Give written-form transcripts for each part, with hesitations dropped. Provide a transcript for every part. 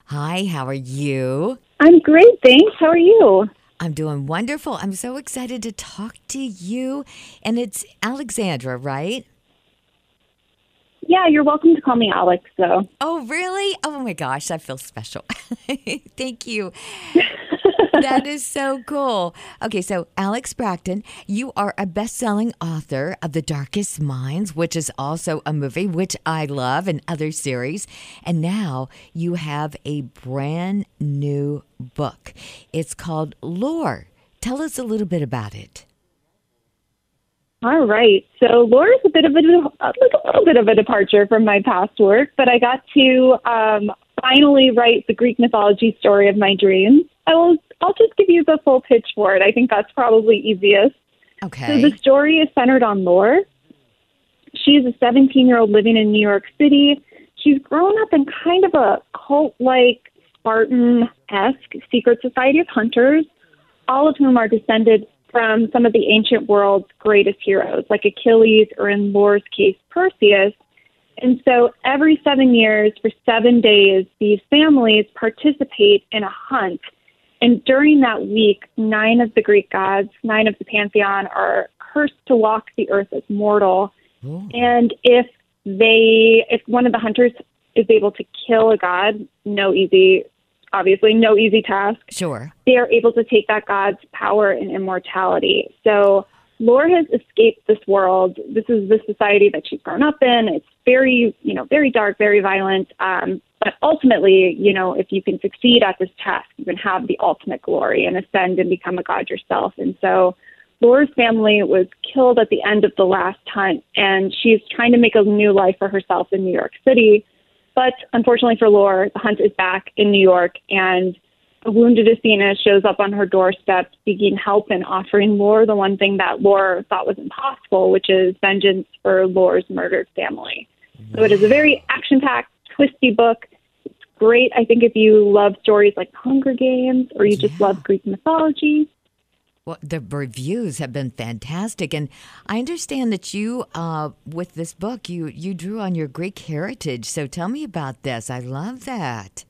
Hi, how are you? I'm great, thanks. How are you? I'm doing wonderful. I'm so excited to talk to you. And it's Alexandra, right? Yeah, you're welcome to call me Alex, though. Oh, really? Oh my gosh, I feel special. Thank you. That is so cool. Okay, so Alex Bracton, you are a best-selling author of The Darkest Minds, which is also a movie which I love and other series. And now you have a brand new book. It's called Lore. Tell us a little bit about it. All right. So Laura's a bit of a little bit of a departure from my past work, but I got to finally write the Greek mythology story of my dreams. I'll just give you the full pitch for it. I think that's probably easiest. So the Okay. story is centered on Laura. She's a 17-year-old living in New York City. She's grown up in kind of a cult-like Spartan-esque secret society of hunters, all of whom are descended from some of the ancient world's greatest heroes, like Achilles or in Laura's case, Perseus. And so every 7 years, for 7 days, these families participate in a hunt. And during that week, 9 of the Greek gods, 9 of the pantheon, are cursed to walk the earth as mortal. Ooh. And if one of the hunters is able to kill a god, obviously no easy task, Sure. they are able to take that god's power and immortality. So Laura has escaped this world. This is the society that she's grown up in. It's very dark, very violent. But ultimately, if you can succeed at this task, you can have the ultimate glory and ascend and become a god yourself. And so Laura's family was killed at the end of the last hunt, and she's trying to make a new life for herself in New York City. But unfortunately for Laura, the hunt is back in New York, and a wounded Athena shows up on her doorstep seeking help and offering Laura the one thing that Laura thought was impossible, which is vengeance for Laura's murdered family. So it is a very action-packed, twisty book. It's great, I think, if you love stories like Hunger Games or you just Yeah. love Greek mythology. Well, the reviews have been fantastic, and I understand that you, with this book, you drew on your Greek heritage. So tell me about this. I love that.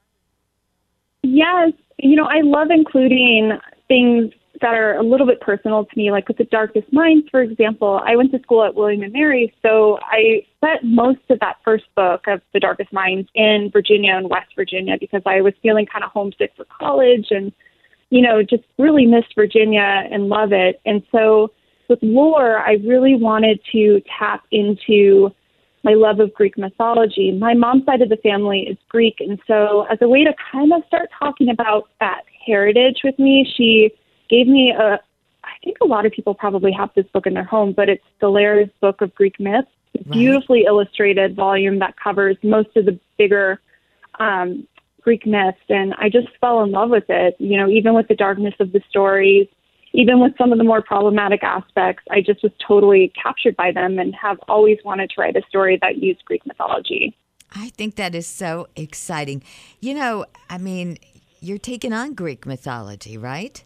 Yes, I love including things that are a little bit personal to me, like with The Darkest Minds, for example. I went to school at William and Mary, so I set most of that first book of The Darkest Minds in Virginia and West Virginia because I was feeling kind of homesick for college and, just really missed Virginia and love it. And so with Lore, I really wanted to tap into my love of Greek mythology. My mom's side of the family is Greek, and so as a way to kind of start talking about that heritage with me, she gave me I think a lot of people probably have this book in their home, but it's Stalaire's Book of Greek Myths. It's a Right. beautifully illustrated volume that covers most of the bigger Greek myths, and I just fell in love with it. Even with the darkness of the stories, even with some of the more problematic aspects, I just was totally captured by them and have always wanted to write a story that used Greek mythology. I think that is so exciting. I mean, you're taking on Greek mythology, right?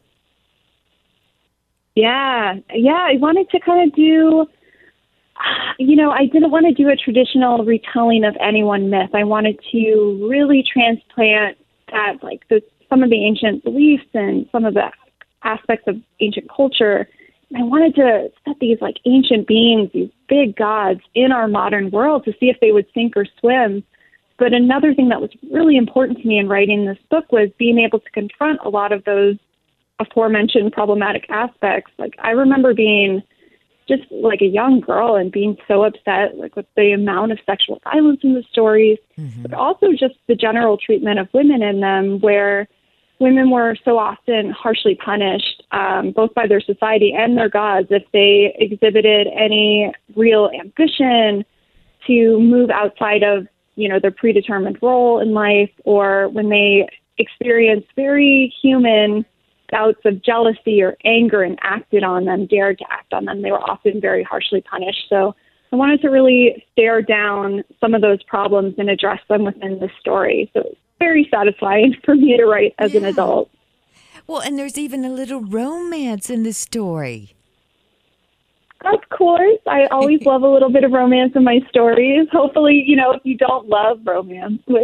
Yeah. I wanted to kind of do, I didn't want to do a traditional retelling of any one myth. I wanted to really transplant that, like some of the ancient beliefs and some of the aspects of ancient culture. I wanted to set these like ancient beings, these big gods in our modern world to see if they would sink or swim. But another thing that was really important to me in writing this book was being able to confront a lot of those aforementioned problematic aspects. Like I remember being just like a young girl and being so upset like with the amount of sexual violence in the stories, but also just the general treatment of women in them, where women were so often harshly punished, both by their society and their gods, if they exhibited any real ambition to move outside of, their predetermined role in life, or when they experienced very human bouts of jealousy or anger and dared to act on them, they were often very harshly punished. So I wanted to really stare down some of those problems and address them within the story. So it's very satisfying for me to write as an adult. Well, and there's even a little romance in the story. Of course, I always love a little bit of romance in my stories. Hopefully, if you don't love romance, which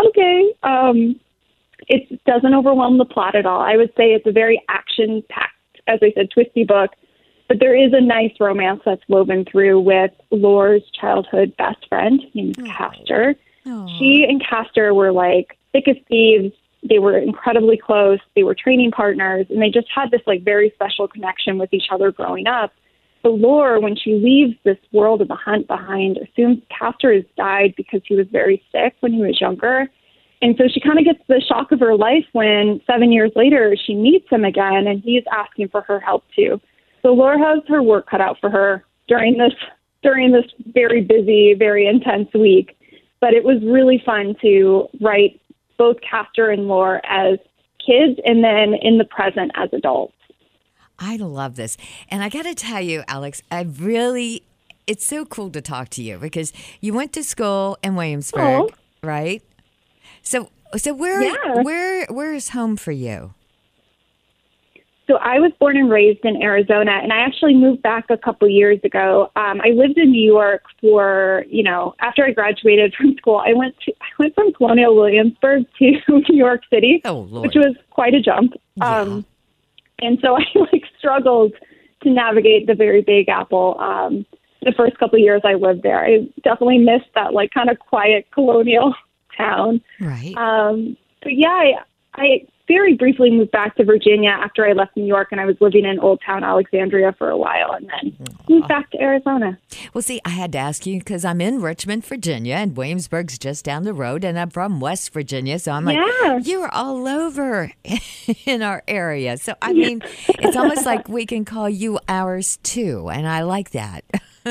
okay. It doesn't overwhelm the plot at all. I would say it's a very action-packed, as I said, twisty book. But there is a nice romance that's woven through with Lore's childhood best friend named Castor. Aw. She and Castor were like thick as thieves. They were incredibly close. They were training partners, and they just had this like very special connection with each other growing up. But Lore, when she leaves this world of the hunt behind, assumes Castor has died because he was very sick when he was younger. And so she kind of gets the shock of her life when 7 years later she meets him again, and he's asking for her help too. So Laura has her work cut out for her during this very busy, very intense week. But it was really fun to write both Castor and Laura as kids and then in the present as adults. I love this. And I got to tell you, Alex, it's so cool to talk to you because you went to school in Williamsburg, right? So where is home for you? So I was born and raised in Arizona, and I actually moved back a couple years ago. I lived in New York for, after I graduated from school, I went from Colonial Williamsburg to New York City, which was quite a jump. Yeah. And so I struggled to navigate the very Big Apple. The first couple of years I lived there, I definitely missed that kind of quiet colonial town. Right. But yeah, I very briefly moved back to Virginia after I left New York, and I was living in Old Town Alexandria for a while, and then moved back to Arizona. Well, see, I had to ask you because I'm in Richmond, Virginia, and Williamsburg's just down the road, and I'm from West Virginia, so I'm like, you're all over in our area. So, I mean, it's almost like we can call you ours too, and I like that.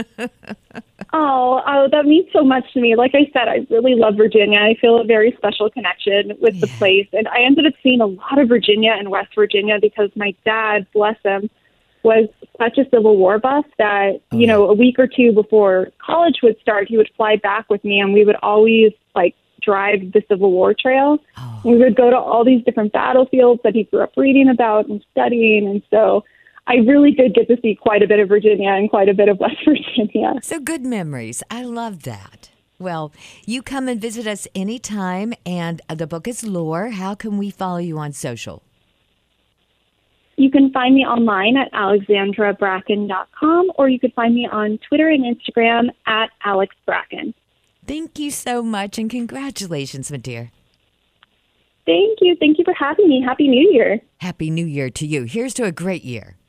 Oh, that means so much to me. Like I said, I really love Virginia. I feel a very special connection with the place. And I ended up seeing a lot of Virginia and West Virginia because my dad, bless him, was such a Civil War buff that, a week or two before college would start, he would fly back with me and we would always drive the Civil War trail. Oh. We would go to all these different battlefields that he grew up reading about and studying. And so I really did get to see quite a bit of Virginia and quite a bit of West Virginia. So good memories. I love that. Well, you come and visit us anytime, and the book is Lore. How can we follow you on social? You can find me online at alexandrabracken.com, or you could find me on Twitter and Instagram at alexbracken. Thank you so much, and congratulations, my dear. Thank you. Thank you for having me. Happy New Year. Happy New Year to you. Here's to a great year.